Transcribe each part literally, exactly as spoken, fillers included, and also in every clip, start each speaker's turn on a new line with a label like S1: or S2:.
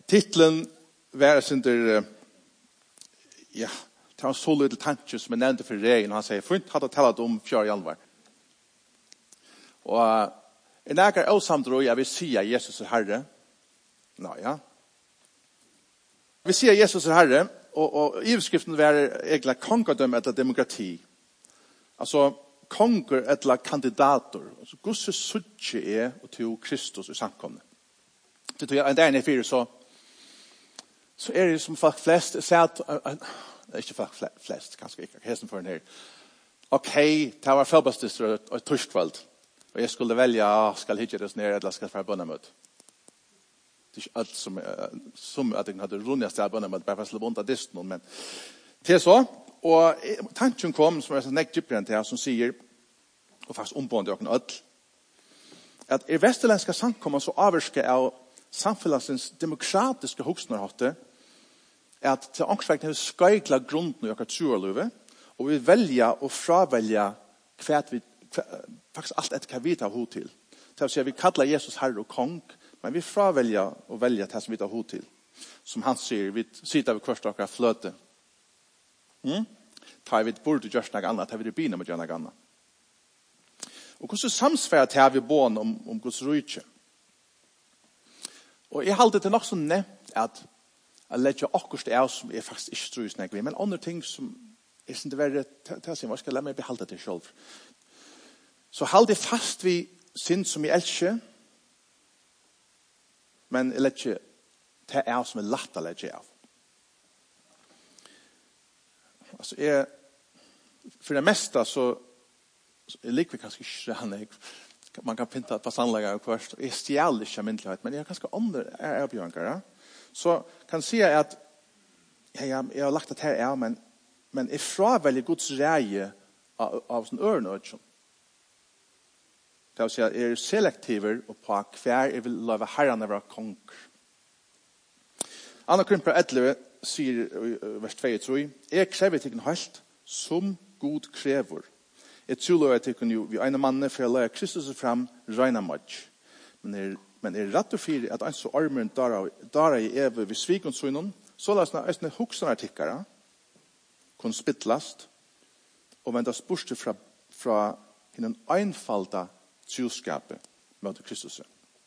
S1: Titlen var under, ja, det var en så liten tanke som jeg nevnte for regjen, og han sier, for ikke hadde talat om fjør januar. Og en æger avsamt råd, jeg vil si at Jesus er Herre. Nå, ja. Vi sier at Jesus er Herre, og, og i beskriften var egentlig kongadømme etter demokrati. Altså, konger etter kandidater. Altså, Guds suttje er og til Kristus i samkomne. Det tror jeg, en dag i fire, så så er det som folk flest sagt, uh, ikke folk flest, kanskje ikke, hesten for den her. Ok, det var fotballsdister og torskveld, og jeg skulle velge, skal hitje det ned, eller skal jeg få bønnemøt. Det er ikke alt som, uh, som at jeg hadde rundet sted bønnemøt, bare for å slå bundt av disten, men til så, og tanken kom, som er så nekt dyppere til, som sier, og faktisk ombående og alt, at i vesterlandske samkommer så avvirker av samfunnets demokratiske hoksnerhatte at til ångsvekt har skøygla grunden i akkurat troerløve, og vi velger å fravelge hva vi, faktisk alt etter hva vi tar hod til. Til å si at vi kallar Jesus Herre og Kong, men vi fravelger å velge det som vi tar hod til. Som han sier, vi sitter ved kvart akkurat fløte. Mm? Tar vi burde gjøre noe annet, tar vi det begynner med å gjøre noe annet. Og hvordan samsfører tar vi bån om, om Guds rydtje? Og jeg halte det nok så nevnt at jeg legger akkurat det av som jeg faktisk ikke tror snakker vi, men andre ting som jeg synes det er til å si, hva skal jeg la meg behalde det selv? Så halte jeg fast vi synd som jeg elsker, men jeg legger det av som er lagt å legge av. Altså jeg, for det meste så, så jeg liker kanskje ikke han jeg, man kan pynta på sannlegger og kvart. Jeg stjæler ikke myndlighet, men jeg har ganske andre erbjørnkere. Så kan jeg si at ja, jeg, jeg har lagt det her av, men, men jeg fravelger Guds reie av, av sånn ørenødsjon. Det vil si at jeg er selektiver og på hver jeg vil lave herren av kong. Anna Krymper elleve sier i vers to og tre, jeg krever til en helt som Gud krever. Jeg tror at jeg kunne jo, vi ene manne for å lage Kristus fram regna match. Men er, men er rett og fyr at en så armeren dara i eve ved svikon søgnen, så la oss nå hoksene artikkere, kun spittlast, og venda spørste fra, fra henne einfalda troskapet med Kristus.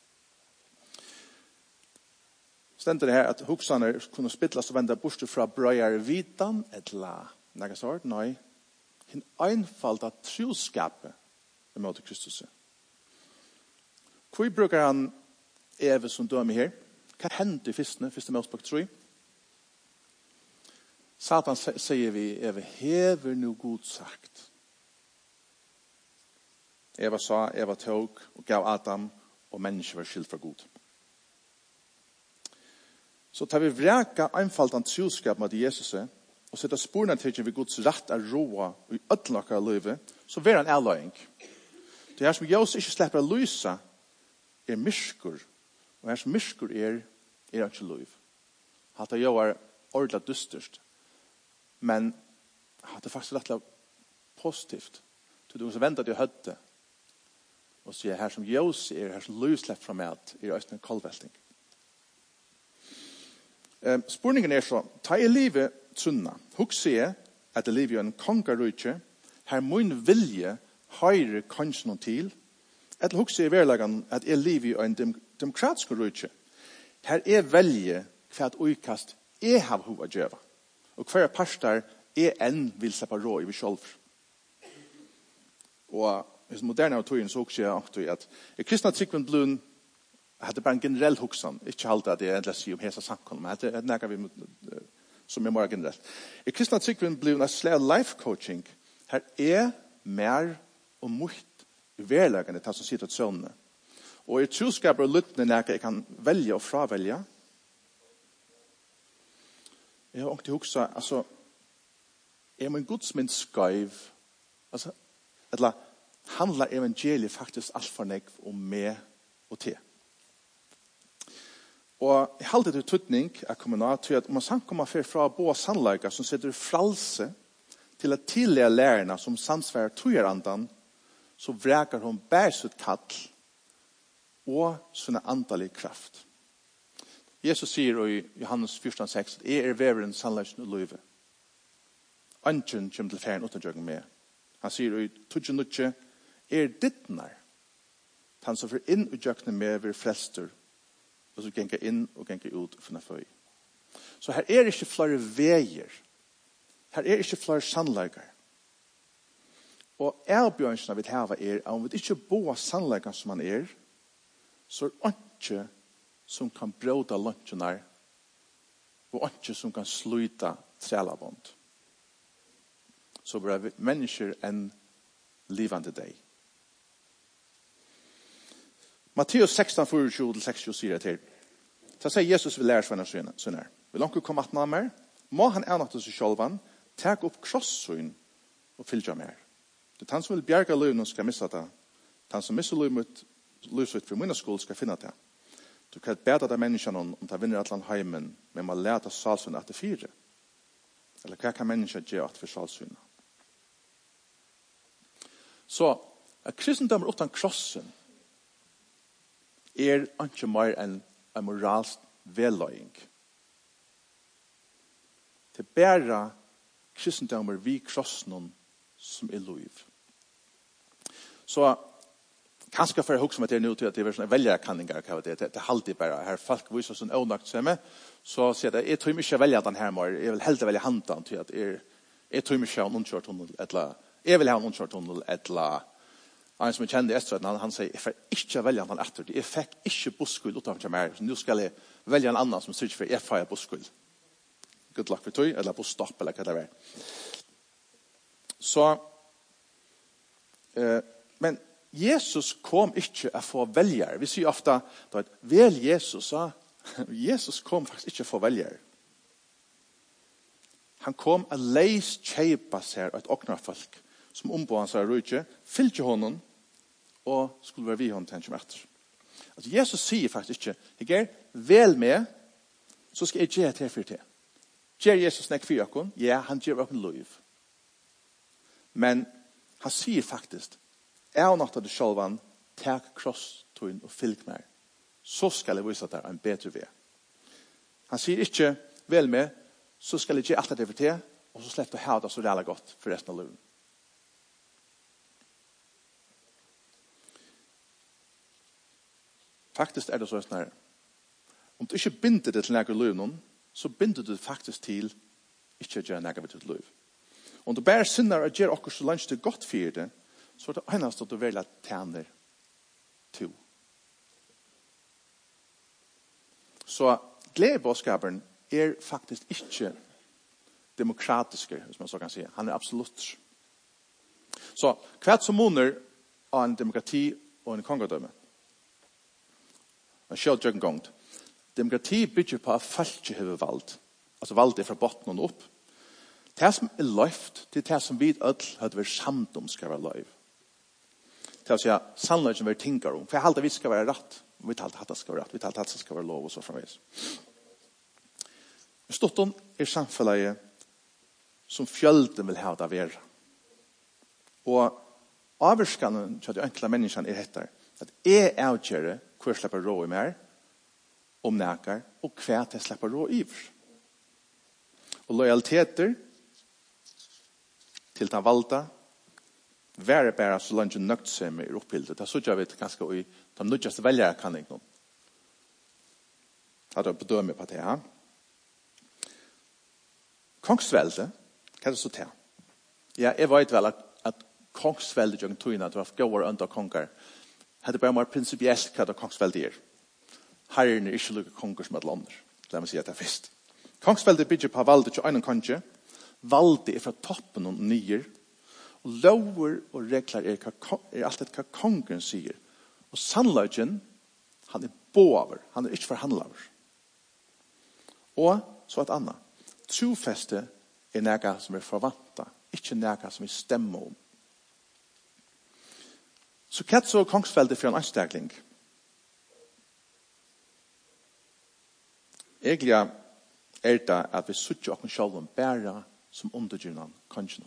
S1: Stender det her at hoksene kunne spittlast og venda spørste fra brøyere vitan, etla, nægge sort, nei, en einfalda troskapet med Kristus. Hvor bruker han Eve som dømer her? Hva hendte i fyrstene, fyrste Mosebok tre? Satan sier vi, Eve, hever nu god sagt. Eva sa, Eva tog og gav Adam, og mennesker var skilt fra god. Så tar vi vreka einfalda troskap med Jesus, og sette sporene til ved Guds rett av roa i ødelnakka av livet, så vil han ærløying. Det her som Jesus ikke slipper å lyse, er myrskur. Og her som myrskur er, er han ikke liv. Hatt det jo er ordentlig dysterst. Men hatt det faktisk rett og positivt. Til du som venter til å høtte. Og sier her som Jesus er, her som liv slipper fra meg, er østene kolvelting. Um, Spurningen er så, ta i livet trunna. Husk jeg at det livet er en kongarutje, her min vilje høyre kanskje noen til, eller husk jeg i verleggen at jeg livet er en dem, demokratisk rutje, her er velje hva et utkast jeg har hova djeva, og hver pastor er enn vil slippe rå i vi selv. Og i moderne autoren så husk jeg at i kristna tryggven blun hadde bare en generell huksan, ikke alltid at jeg endelig sier om hesa samkomne, men det er nægget vi som er mer generelt. I kristna tryggven blir en slag life coaching, her er mer og mot i verlegene til som sitter til søvnene. Og i troskaper og lyttene nægget jeg kan velge og fravelge. Jeg har åkt i huksa, altså, er min godsmynd skøyv, altså, eller handler evangeliet faktisk alt for nek om meg og til. Og jeg halte til tøtning jeg kommer nå til at om man samkommer fra både sannleika som setter fralse til at tidligere lærerne som samsvarer tøyerandan, så vreker hun bærsut kall og sånne andalig kraft. Jesus sier i Johannes fjorton seks at jeg er veveren, sannleggen og løyve. Anken kommer til ferien uten jøkken med. Han sier i tudje nutje, er dittnar. Han som får inn og jøkkene med ved frelster, og så genker inn og genker ut og finner føy. Så her er ikke flere veier. Her er ikke flere sannlegger. Og erbjørnsene vi har er, om vi ikke bor sannlegger som han er, så er det ikke som kan bråda lunsjoner, og ikke som kan sluta trælabånd. Så blir vi mennesker en livande deg. Matteus sexton, tjuefire til seksogtyve sier det til. Så sier Jesus vil lære seg sønner. Vil onkel komme at mer? Må han ernakte seg sjølvan, tak opp krosssyn og fylgja mer. Det er han som vil bjerga løven og skal missa det. Han som misser løvet for min skole skal finne det. Du kan bæta det menneskene om de vinner et eller annet heimen, men man lærte salsyn etter fire. Eller hva kan mennesker gjøre for salsyn? Så, at kristendom utan krossen er ikke mer enn en moralsk velløying. Det er bare kristendommer vi krossen som er lov. Så, kanskje for jeg husker meg til nå til at det er sånne velgerkanninger, det, det, det er alltid bare, her folk viser sånn ånakt seg med, så sier jeg, jeg tror ikke velge den her mer, jeg vil helst velge handen til at jeg, jeg tror ikke ha en unnkjørt tunnel, eller, jeg vil ha en unnkjørt tunnel, eller, en som jeg kjenner i Estret, han, han sier, jeg får ikke velge han etter, jeg fikk ikke busskull utenfor meg, så nå skal jeg velge en annen som sier for jeg får busskull. Good luck for tog, eller busstopp, eller hva det er. Så, eh, men Jesus kom ikke å få velger. Vi sier ofte, at vel Jesus, så Jesus kom faktisk ikke å få velger. Han kom å leis kjeipa seg et oknarfolk, som ombå han seg rydde, fylte honom, og skulle være vi hånd til han etter. Altså, Jesus sier faktisk ikke, jeg er vel med, så skal jeg gjøre til for til. Gjør Jesus nek for dere? Ja, han gjør dere lov. Men han sier faktisk, jeg har nåttet det selv, takk krosstøyen og fylg meg. Så skal jeg vise at det er en bedre vei. Han sier ikke, vel med, så skal jeg gjøre alt det for til, og så slipper jeg ha det så reelle godt for resten av livet. Faktisk er det så sånn her. Om du ikke binder det til nægge løven, så binder du det faktisk til ikke å gjøre nægge ved ditt løv. Om du bare sinner og gjør akkurat så langt det godt for det, så er det eneste at du vil at tjener to. Så gledebådskapen er faktisk ikke demokratiske, hvis man så kan si. Han er absolutt. Så hva som måner av en demokrati og en kongadømme? En sjølvdjøkken gongt. Demokrati bygger på at folk ikke har valgt. Altså valgt er fra botten og opp. Det som er løyft, det er det som vi alle hadde vært samt om skal være løyv. Det er å si at sannløyden vi tenker om. For jeg halte vi skal være rett. Vi talte at det skal være rett. Vi talte at det skal være lov og så framvis. Stotten er samfunnet som fjølden vil ha det være. Og avvirskene til de enkle menneskene er dette. At jeg avgjør hva jeg slipper rå i mer, om nækker, og hva jeg slipper rå i. Og lojaliteter til den valgte, være bare så langt nøkt seg med oppbildet. Det er så jeg vet ganske i de nødjaste velgere kan jeg ikke. At jeg bedømmer på det her. Kongsvelde, hva er det så til? Ja, jeg vet vel at, at kongsvelde gjør en tøyne, at det var gåere under konger, hadde bare mer prinsipielt hva det kongsvelde er. Herren er ikke lykke konger som et lander. La meg si at det er først. Kongsvelde bygger på valget til en konge. Valget er fra toppen og nyer. Og lover og regler er, er alt det hva kongen sier. Og sannløgjen, han er båver. Han er ikke forhandler. Og så et annet. Trofeste er noe som er forvantet. Ikke noe som er stemme om. Så hva så kongsveldet for en anstakling? Egentlig er det at vi sutter oss selv om bæra som undergyrende kongen.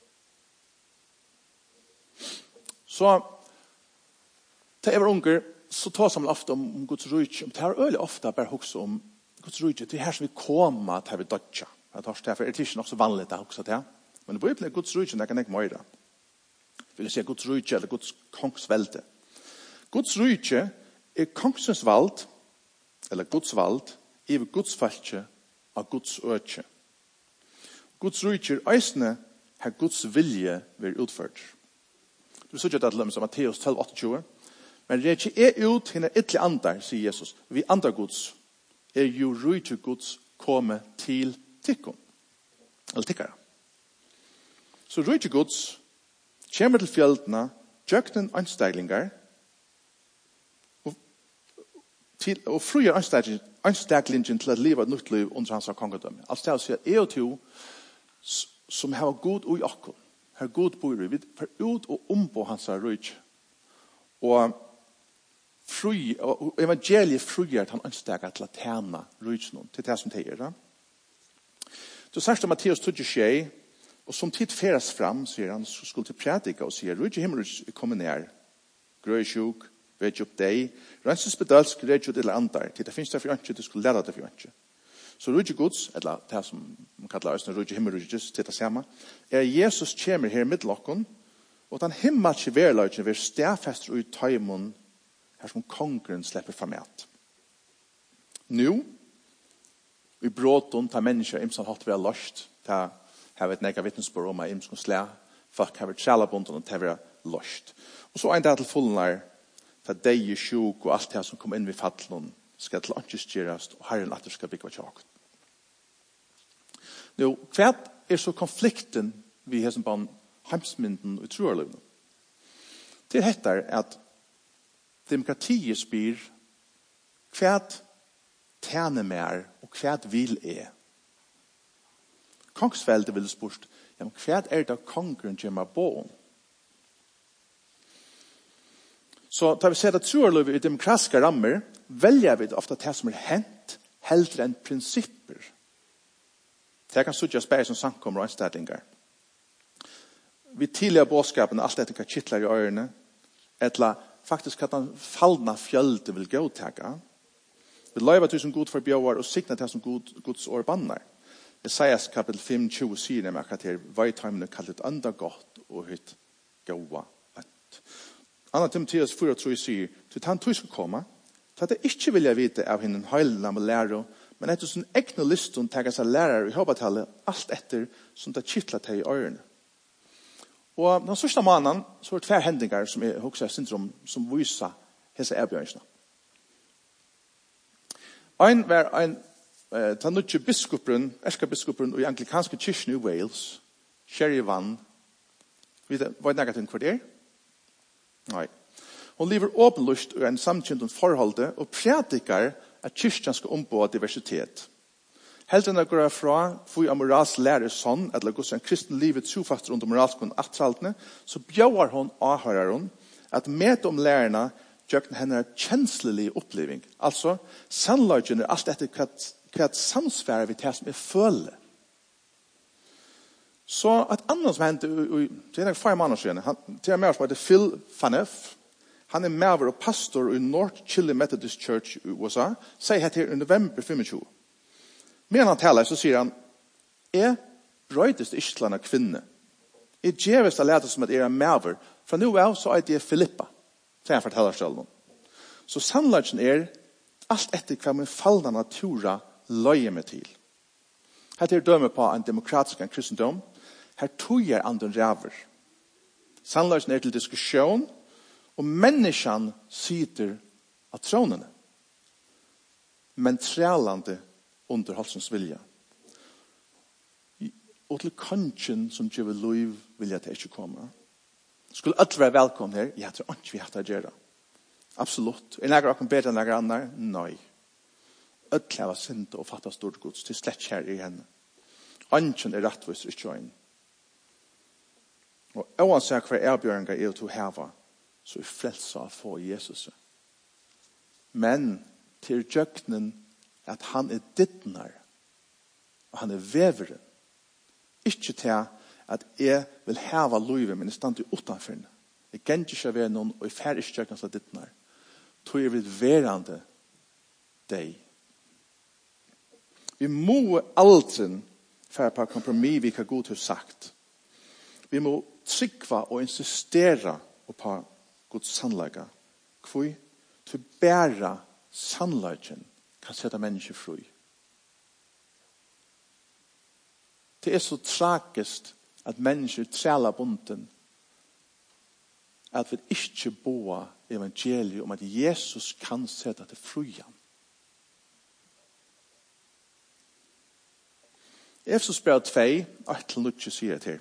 S1: Så, til jeg var unger, så tar man ofta om, om Guds rike. Det er øyelig ofte bare også om Guds rike. Det er her som vi kommer til vi dødja. Jeg tar derfor er det ikke nok så vanlig å huske det. Men det blir Guds rike, det kan ikke mer. Vil jeg si Guds rike eller Guds kongsvelde. Guds rike er kongsens vald, eller Guds vald, i Guds falske av Guds øke. Guds rike er eisne har Guds vilje vært utført. Du sier ikke det til dem som Matteus tolv tjueåtte. Men det er ikke ut henne ytterlig andar, sier Jesus. Vi andar Guds er jo rike Guds komme til tikkun. Eller tikkara. Så rike Guds kommer til fjeldene, tjøkten ansteglingar, og, til, og fruer ansteglingen til at livet et nytt liv under hans kongedømme. Altså det er å si at jeg og to som har god ui akkur, har god bor vi, vi får ut og om på hans rike. Og fri, og evangeliet fruer at han anstegar til at tjene rike til det som teger. Da. Så særst Matteus tog skje, og som tid feres fram, sier han, så skulle til prædika og sier, rydde himmel er kommet nær, grøy sjuk, vet opp deg, renses bedalsk, red jo til andre, til det finnes det for ikke, du skulle lære det for ikke. Så rydde Guds, eller det som man kallar oss, rydde himmel ryddes, til det samme, er Jesus kommer her i middelokken, og den himmelske verløyden vil stedfester ut taimon, her som kongren slipper fra med. Nå, i bråten, ta mennesker, imsan hatt vi har løst, ta har vi et nega vittnesbord om at imsan slæ, folk har vært sjælabunden og ta vi har løst. Og så en dag til fullnar, ta deg i sjuk og alt det som kom inn ved fattelen, skal til antistyrast, og herren atter skal bygge tjakt. Nå, hva er så konflikten vi har som på heimsmynden og troerløvene? Det heter at demokratiet spyr hva tjene mer og hva vil er. Kongsveldet vil spørst, ja, men hva er det kongren kommer på om? Så da vi ser at troerløver i demokratiske rammer, velger vi ofte det som er hent, heldre enn prinsipper. Det kan suttje spære som samkommer og anstedlinger. Vi tidligere bådskapen, alt dette kan kittler i ørene, etla faktisk at han fallna fjölde vil gåtega. Vi løyva til som god forbjøver og signa til som god, Guds år bannar. Esaias kapitel fem tjue sier nemlig akkurat her, veitamene kallet anda godt og hitt gåa. Anna Timotheus fire tror jeg sier, til han tror skal komme, til at jeg ikke vil jeg vite av henne heilene med lærer, men etter sånn egne listen tager seg lærer i håpetallet, alt etter som det kittler til i ørene. Og den sørste mannen, så er det tver hendinger som er hos syndrom, som viser hese erbjørnsene. Ein var en eh, ta nødje biskoperen, erkebiskoperen i anglikanske kyrkjen i Wales, Sherry Van, vet du hva er hva det er? Nei. Hun lever åpenlyst i en samkjent forholde og prædikar at kyrkjen skal ombå diversitet. Helt enn å gå fra for å morals lære sånn, eller gå en kristen livet trofast rundt om moralskon attraltene, så bjør hun avhører at med om lærerne gjør henne kjenslig oppleving. Altså, sannløgjen er alt etter hva, hva samsværer vi til som er føle. Så et annet som hendte, det er fire måneder siden, han, til en mer som heter Phil Faneff, han er med og pastor i North Chile Methodist Church i U S A, sier her til november tjuefem. Men han taler, så sier han, jeg brøydes ikke til en kvinne. Jeg gjøres å lete som at jeg er med, fra nå av så er det Filippa, sier han forteller selv. Så sannløgjen er alt etter hva min fallende natura løyer meg til. Her er dømme på en demokratisk en kristendom, her tog jeg andre ræver. Sannløgjen er til diskusjon, og menneskene sitter av trånene. Men trælande under halsens vilja. Og til kanskjen som gjør liv vil jeg til ikke komme. Skulle alle være velkommen her? Jeg tror ikke vi har til å gjøre. Absolutt. Er det noen bedre enn noen andre? Nei. Alle har sint og fattet stort gods til slett her i henne. Anken er rettvis ikke øyn. Og uansett hver erbjørnger er til å heve, så er frelsa å få Jesus. Men til jøknen at han er dittnar, og han er veveren. Ikke til at jeg vil heve livet, men jeg stand til utenfor. Jeg kan ikke være noen, og jeg fer ikke jøknen som dittnar. tog er vi verande deg. Vi må aldri fære på kompromiss vi kan god har sagt. Vi må trykva og insistera på Guds sannlaga. Hvor til bæra sannlagen kan sette mennesker fri. Det er så tragisk at mennesker træla bunden at vi ikke boa evangeliet om at Jesus kan sette til fri. Efesos brev to, ett til null sier det her.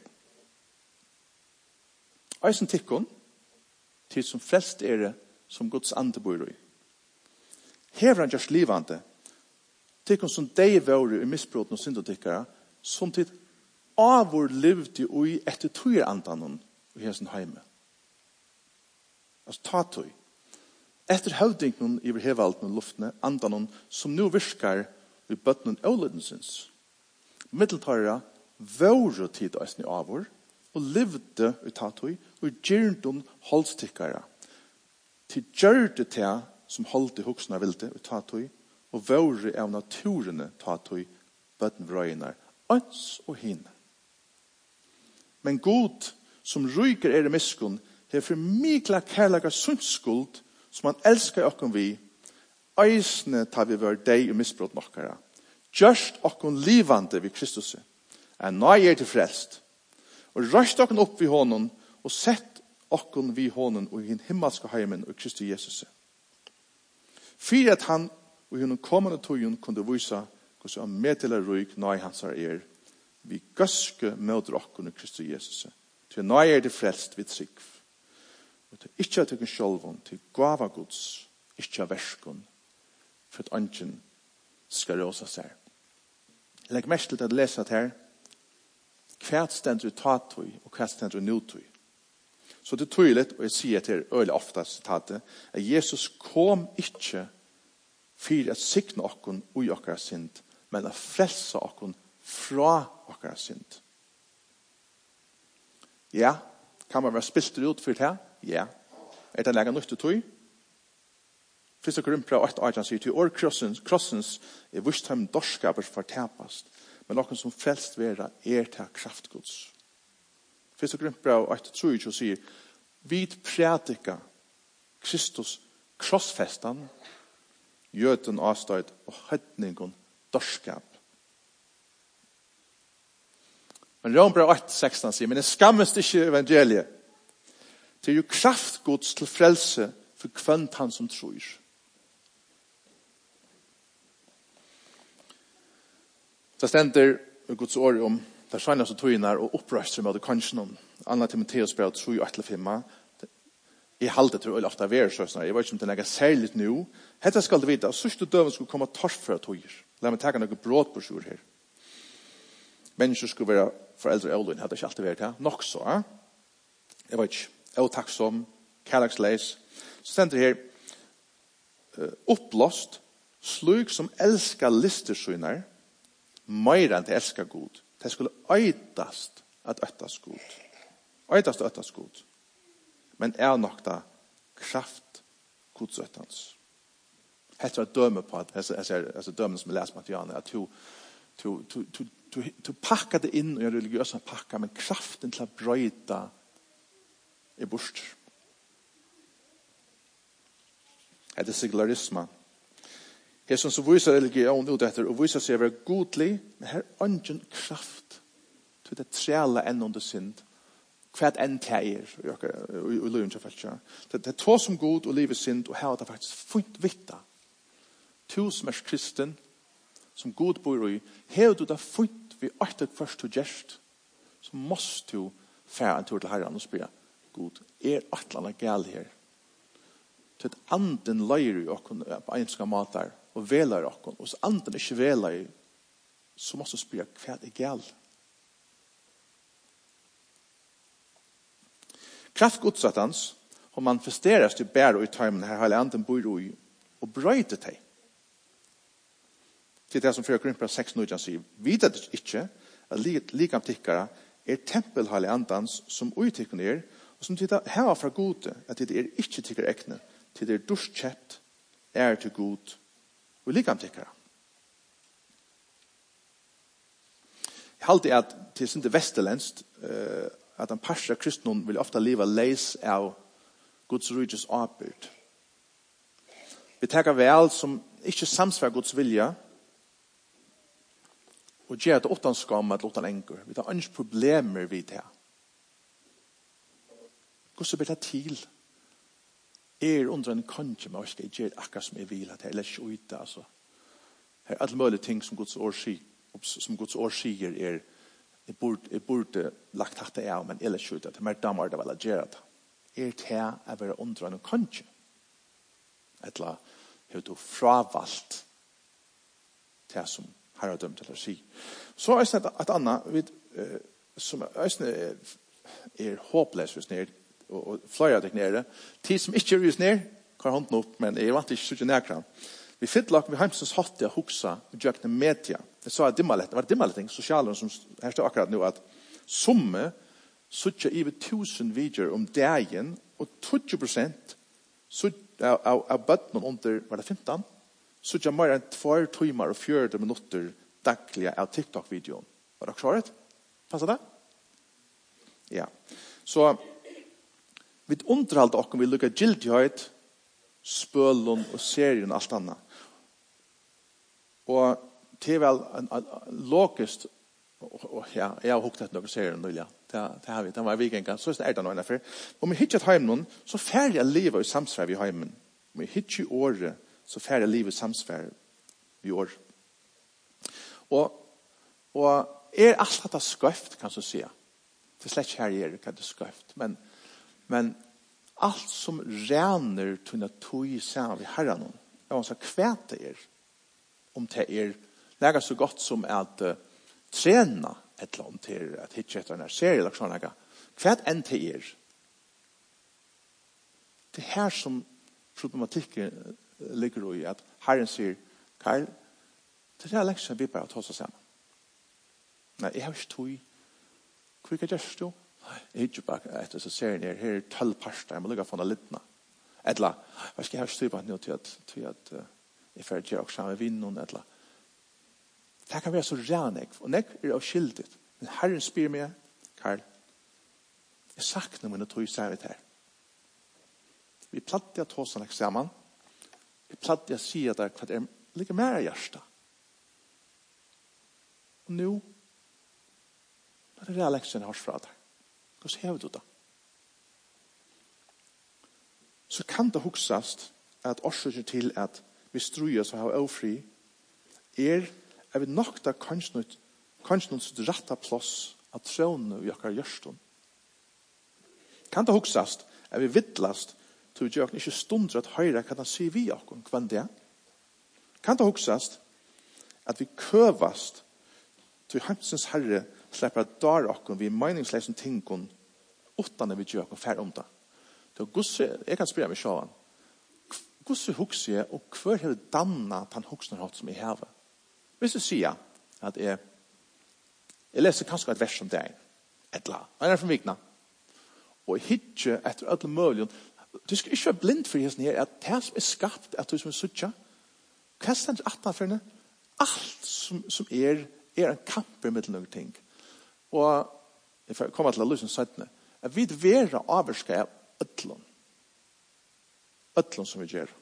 S1: Eisen tikkun, til som frelst er det som Guds ande bor i. Hever han gjørst livande, tikkun som deg våre i misbroten og syndotikkara, som til avur livde ui etter tøyer andanen i hessen heime. Altså ta tøy. Etter høvdingen i hevalden og luftene, andanen som nu virkar i bøttenen avledensens. Middeltøyra våre tid eisen i avur, og livde i tatoi, og i gyrndun holdstikkara. Til gjørde til som holdt i hoksna vilde i tatoi, og våre av naturene tatoi, bøtten vrøyner, øns og hine. Men god, som ryker er i miskun, har for mykla kærlaga sunnskuld, som han elskar okkom vi, eisne tar vi vår deg og misbrot nokkara. Gjørst okkom livande vid Kristus, er nøy er til frelst, og røst okkom opp vid honom, og sett okkom vid honom og i himmelska heimen og Kristus Jesus. Fyr at han og i henne kommende tøyen kunne vise hvordan han meddeler ryk nøy hans er, vi gøske møter okkom i Kristus Jesus. Til nøy er det frelst vid sikv. Og til ikke at jeg sjølven, til gava Guds, ikke av verskon, for at anken skal råse seg. Legg mest til at lese her, hva stender i tatøy, og hva stender i nutøy. Så det er tydelig, og jeg sier til øyelig ofte sitatet, at Jesus kom ikke for å sikne okken ui okkara synd, men å frelse okken fra okkara synd. Ja, kan man være spilt ut for det? Ja. Er det lenger nytt tøy? Første Korinthbrev åtte arjan sier til år krossens, krossens er vurstheim dorskaper fortapast, men noen som frelst vera er til kraftgods. Første Korinthbrev åtte trettio sier vid prædika Kristus krossfestan, jøden avstøyd og høydningen dorskap. Men Rombrev åtte sekstan sier, men det skammes ikke evangeliet. Det er jo kraftgods til frelse for kvønt han som tror. Det stender i Guds ord om det skjønnes og tøyner og opprøster med det kanskje noen. Anna Timotheus brev tre til fem. Jeg halte tror jeg ofte være sånn. Jeg vet ikke om det er noe særlig nå. Hette skal du vite at sørste døven skulle komme tørst fra tøyer. La meg ta noe bråd på sjur her. Mennesker skulle være foreldre og øløn. Hadde ikke alltid vært det. Nok så. Eh? Jeg vet ikke. Otakksom, kærlagsleis. Så stender det her uh, opplåst slug som elskar listersynar mer enn til elskar god. Det skulle øydast at øttas god. Øydast at øttas god. Men er nok da kraft godsøttans. Hette er døme på at altså dømen som jeg leser på Jan, at du, du, du, du, du, du pakker det inn i en religiøs pakke, men kraften til å brøyta er bort. Det er sekularisme. Det er sånn som viser religion ut etter, og viser seg å være godlig, men her er ingen kraft til det trela enn under synd. Hva enn det er, og løven til feltet. Det er to som god og livet synd, og her er det faktisk funnet vitta. To som er kristen, som god bor i, her er det funnet vi etter først og gjerst, så måste du fære en tur til herren og spørre, god, er et eller annet galt her? Til at anden leier i okken på enska matar, og velar i okken, og så anden ikke velar i, så måste du spørre, hva er galt? Kraftgodsattans har manifesteres til bære og i tøymen her hele anden bor i, og brøyde til. Til det som fyrir Korinthbrev seks nøyden sier, vidar det ikke at likam tikkara er tempel hele andans som uitikken er, og som tittar heva fra gode, at det er ikke tikkar ekne, til det er dustkjett, er til god, og likam tikkara. Jeg halte at til sin det vesterlænst, uh, at en parsa kristnon vil ofta liva leis av Guds rydges avbyrd. Vi tenker vel som ikke samsvar Guds vilja, og gjør det utan skam at utan engur. Vi tar ikke problemer vid det. Hvordan blir det til? Er under en kanskje, men jeg skal gjøre akkurat som jeg vil, at jeg leser ut det. Altså. Her er alle mulige ting som Guds ord sier, som Guds ord sier er, jeg burde, jeg burde lagt hatt det av, men jeg leser ut det. Det er mer damer det vel å gjøre det. Er det å være under en kanskje? Eller har du fravalgt det som her har dømt til å si. Så er det et annet, vi, uh, som er, er håpløs hos nere, og, og flere av deg nere. De som ikke er hos nere, har hånden opp, men jeg vant ikke så nærkere. Vi fyller vi heimsens hatt til å hukse og gjøre media. Jeg sa at dimmalet, det var dimmalet ting, sosialen som her står akkurat nå, at somme suttje over tusen videoer om dagen, og tjueto prosent av, av, av bøttene under, var det femten? Suttje mer enn tvær timer og fjørde minutter daglige av TikTok-videoen. Var det klart? Passer det? Ja. Så vi underholder oss om vi lukker gildighet, spølen og serien og alt annet. Og det er vel en, en, en logisk, og, og ja, jeg har hukket noen serier nå, ja. Det, det har vi, det var vi ikke så er det noen for. Om vi hittet heimen, så ferdig livet i samsvar vi heimen. Om vi hittet i året, så ferdig livet i samsvar vi år. Og, og er alt dette skøft, kan du si. Det er slett ikke her er hva det er skøft, men Men alt som ræner til å tog sammen ved herren, er også kvæt det er, om det er nægget så godt som at uh, trene et eller annet til at hitje etter denne serien, eller sånn nægget. Kvæt enn det er. Det er her som problematikken ligger i, at herren sier, Karl, det er lenge siden vi bare tar oss sammen. Nei, jeg har ikke tog. Hvor er det gjørst du? Jeg hittar bara efter så serien er her tolv parster, jeg må lukka få littna. Etla, hva skal jeg ha styr på nå til at, til at uh, jeg får gjøre også med vinnen, etla. Det kan være så rænig, og nek er det skyldig. Men Herren spyr meg, Karl, jeg sakner mine tog særligt her. Vi platte at hos han sammen, vi platte at si at det er like mer i hjertet. Og nå, nå er det real leksjon jeg har fra deg. Hvordan hever du det? Så kan det huksast at årsaker til at vi struer så har ofri er at vi nok da kanskje noen sitt rette plass av trådene i akkurat gjørsten. Kan det huksast at vi vittlast til vi gjør ikke stunder at høyre kan han si vi akkurat hva det er? Kan det huksast at vi køvast til hemsens herre slipper at dar okken vi meningslesen tingon utan vi gjør okken færre om det. Det er gusse, jeg kan spørre meg sjåan. Gusse hukse jeg, og hver har danna den huksen hatt som jeg har? Hvis jeg sier at jeg, jeg leser kanskje et vers om det, et la, han er fra Vigna, og jeg hittar etter alle mulige, du skal ikke være blind for det her, at det som er skapt, at du som er suttja, hva stender atten for henne? Alt som, som er, er en kamp med noen ting. Og jeg kommer til å løse en søttene. At vi være avvarska av øtlån. Øtlån som vi gjør.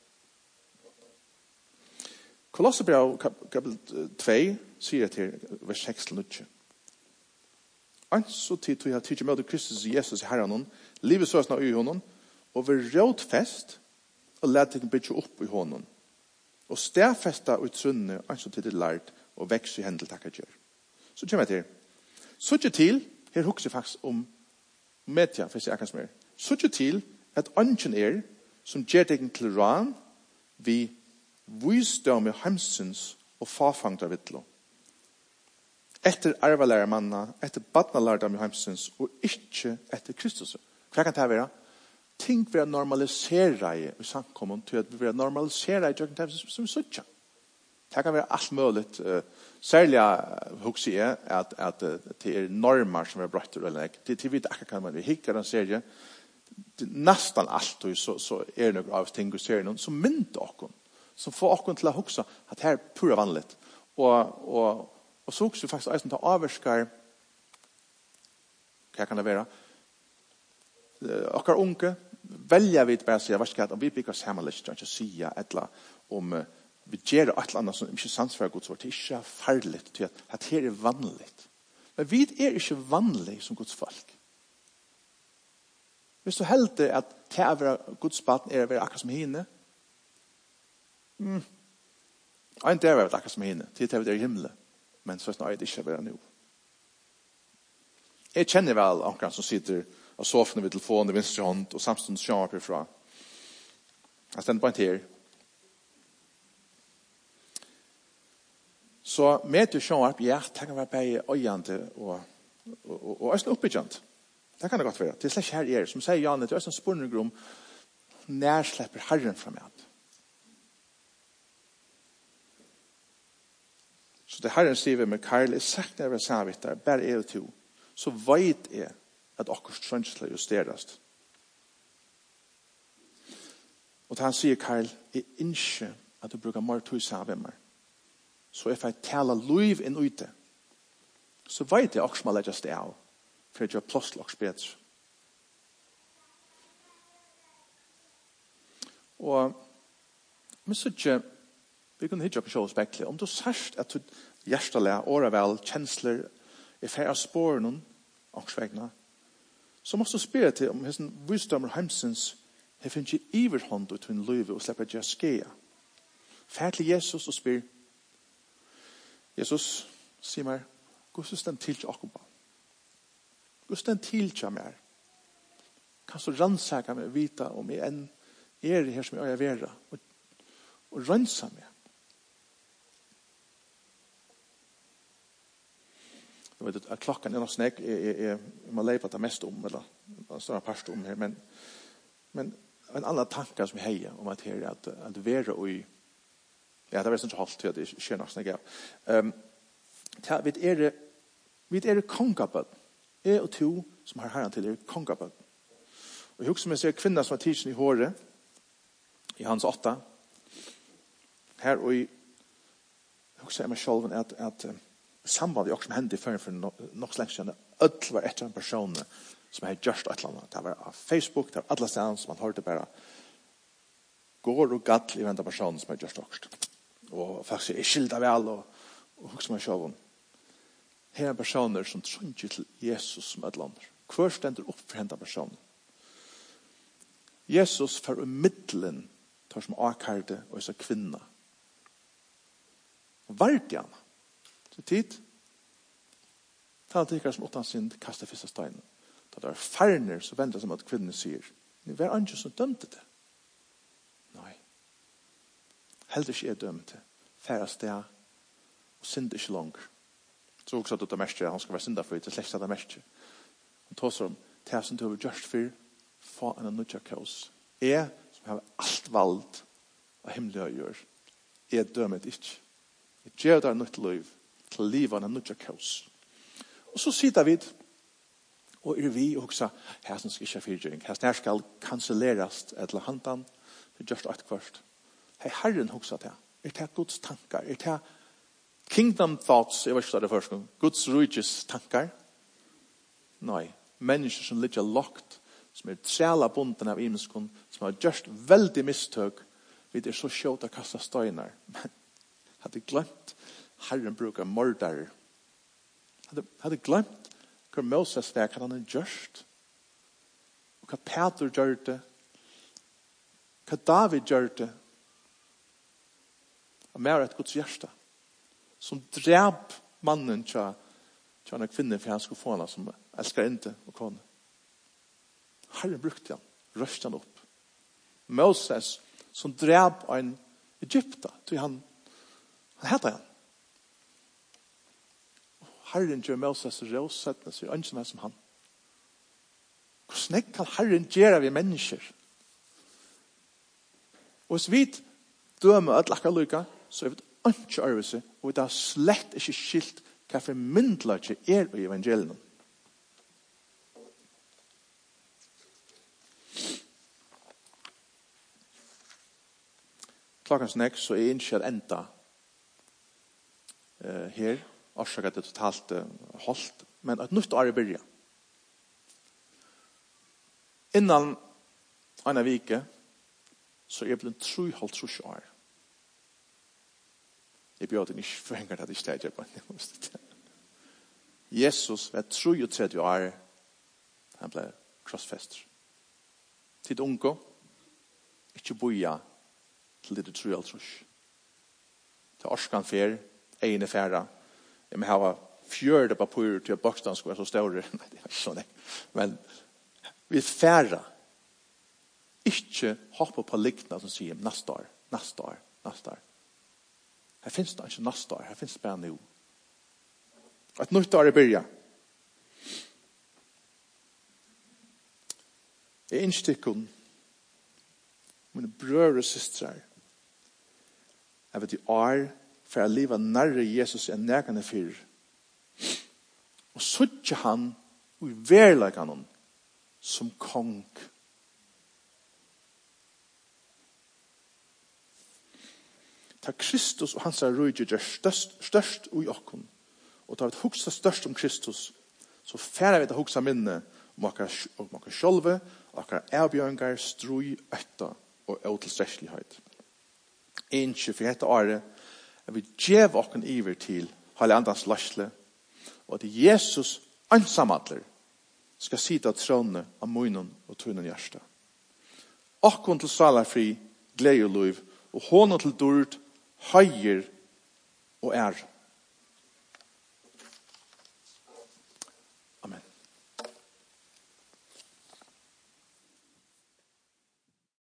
S1: Kolosserbrev kapitel to sier til vers seks til ni. Ans og tid til å ha tid med Kristus og Jesus i herren, livet søsna i honom, og vi rådfest og led til å bygge opp i honom. Og stedfesta ut trunne, ans og tid til lært, og vekst i hendel takk at gjør. Så kommer jeg til. Så ikke til, her husker jeg faktisk om media, for jeg sier akkurat som er. Så ikke til at ønsken er, som gjør deg til ran, vi visdom i hemsens og fafangt av vittlo. Etter arvelære manna, etter badnalærdom i hemsens, og ikke etter Kristus. Hva kan det være? Ting vi er normalisere i samkommun, til at vi er normalisere i jøkken som vi suttja. Det kan være alt mulig. Særlig husker jeg at, at det er normer som er brøtter eller ikke. Det, det vet ikke hva man vil hikke den serien. nästan alltid så, så är det några av ting och serier som myntar oss. Som får oss till att huxa att det här är pura vanligt. Och, och, och så också faktiskt att ta avvarskar vad kan det vara? Okkar unge velja vi bara säga vad ska om vi bygger samhället inte säga eller om vi gör ett eller annat som inte sans för Guds ord. Det är inte farligt till att det är vanligt. Men vi är inte vanliga som Guds folk. Hvis du helder at tävra Guds barn er å akkurat som henne, mm. en der er akkurat som henne, til det er i himmelen, men så er det ikke å være nå. Jeg kjenner vel akkurat som sitter og sover ved telefonen i venstre hånd, og samtidig kjører herfra. Jeg stender på en til. Så med til kjører, ja, det kan være bare øyende og, og, og, og også oppbyggende. Det kan det godt være. Det er slett her er, som sier Janne, det er en spørsmål om når slipper Herren fra meg. Så det Herren sier med Karl, er sagt når jeg sa der, bare er og to, så vet jeg at akkurat strønsler justeres. Og da han sier Karl, jeg ønsker at du bruker mer tog seg av meg. Så if jeg taler liv inn ute, så vet jeg også må legges det av. For det gjør plass til oss bedre. Og men så ikke vi kunne ikke se oss bekle. Om du sørst at du hjertelig, årevel, kjensler er færre spår noen aksvegna, så måste du spørre til om hessen visdommer hemsens he finner ikke iverhånd ut min liv og slipper ikke skje. Fær til Jesus og spyr Jesus, sier meg, hvordan er den til til akkurat? Hvordan er den til til meg? Kan så rannsaka meg vite om jeg enn er det her som jeg er vera og, og rensa meg. Jeg vet at klokken er noe snakk jeg, jeg, jeg, jeg må leie på det mest om eller en større parst om her men, men en annen tanke som jeg heier om at her er at, at vera og i ja, det er ikke halvt til at det skjer nok snakk um, ta, vi er det vi er det kongabød jeg og to som har herren til er kongabød og jeg husker som jeg ser kvinner som har tidsen i håret i hans åtta her og i jeg husker jeg meg selv at, at um, samband i också som hände för för något slags sedan öll var ett en person som hade just ett eller annat det var på Facebook där alla ställen som man hörde bara går och gatt i vänta person som hade just också och faktiskt är skilda väl och och också man själv här personer som tror till Jesus som ett land kvar ständer upp för hända person Jesus för mittlen tar som akarde och så kvinna vartjan så tid ta det ikke som åttan synd kasta fyrsta steinen da det er farner så vender som at kvinnen sier ni var andre som dømte det nei heller ikke er dømte færast det og synd ikke langer så også at det mest han skal være synda for det slett det mest han tar om det som du har gjort for få en nødja kaos jeg som har alt valgt av himmelig å gjøre jeg dømmet ikke jeg gjør det nytt liv til livet av nødja kaos og så sitter vi og er vi og også her som skal ikke fyrtjøring her som skal kanselleres eller handan det er just et kvart hei herren også til er det Guds tankar er det kingdom thoughts jeg vet ikke det først Guds rujus tankar nei mennesker som ligger lokt som er træla bunden av imenskon som har just veldig mistøk vi er så kjøt å kasta støyner men hadde glemt Herren brukar mordare. Hade hade glömt hur Moses var kan han just. Och vad Peter gjorde. Vad David gjorde. Och mer ett Guds hjärta. Som drev mannen tja tja en kvinna för han skulle få henne som älskar inte och kon. Herren brukte han. Röstade han upp. Moses som drev en Egypta. Till han han hette han. Herren gjør Moses råsettende, så er det ikke som han. Hvordan kan Herren gjøre vi mennesker? Og hvis vi dømer at lakker lykke, så er vi ikke øvelse, og vi har slett ikke skilt hva for myndler er i evangelien. klokken snakk, så er ikke at enda uh, her, årsak at det er totalt uh, holdt, men et nytt år i byrja. Innan en vike, så er jeg blitt tru halvt trus år. Jeg bjør den ikke forhenger til at jeg stedjer på en. Jesus var tru og tredje år, han ble krossfester. Tid unge, ikke boja til det tru halvt trus. Til orskan fer, ene færa, jeg må ha fjørde papur til at bokstaden skulle være så større. Nei, det er ikke sånn. Men vi færa, ikke hoppa på likna som sier neste år, neste år, neste år. Her finnes det ikke neste år, her finnes det bare nå. Et nytt år i byrja. Jeg innstikker mine brød og systrar jeg vet i år for å leve nærre Jesus enn nærkende fyr. Og så ikke han og i verleggen som kong. Ta Kristus og hans røyde gjør størst, størst i okken. Og ta vi huksa størst om Kristus, så færre vi ta huksa minne om okker sjølve, okker avbjørngar, strui, øtta og utilstrekkelighet. Ikke for dette året er vi djev okken iver til hele andans lasle, og at Jesus ansamadler skal sida trådene av munnen og tunnen hjärsta. Okken til salarfri, glede og liv, og hånden til dord, høyer og ære.